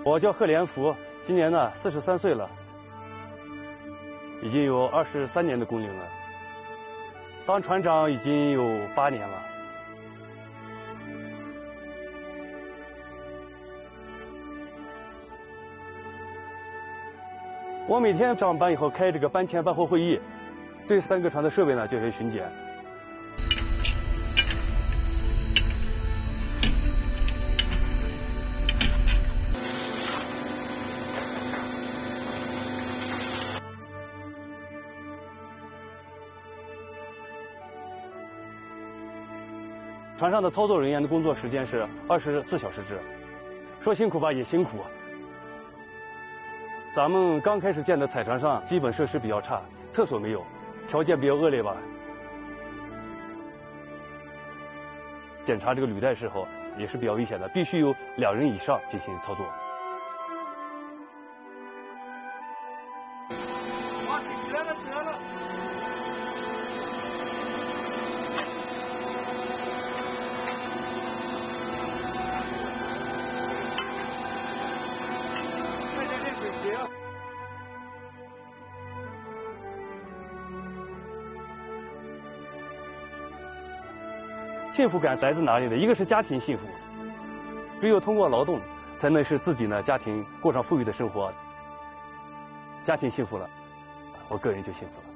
我叫贺连福，今年呢43岁了，已经有23年的工龄了。当船长已经有8年了。我每天上班以后开这个班前班后会议，对3个船的设备呢进行巡检。船上的操作人员的工作时间是24小时制，说辛苦吧也辛苦。咱们刚开始建的彩船上，基本设施比较差，厕所没有，条件比较恶劣吧。检查这个履带时候也是比较危险的，必须有2人以上进行操作。 折了。 幸福感来自哪里呢？一个是家庭幸福，只有通过劳动，才能使自己呢家庭过上富裕的生活。家庭幸福了，我个人就幸福了。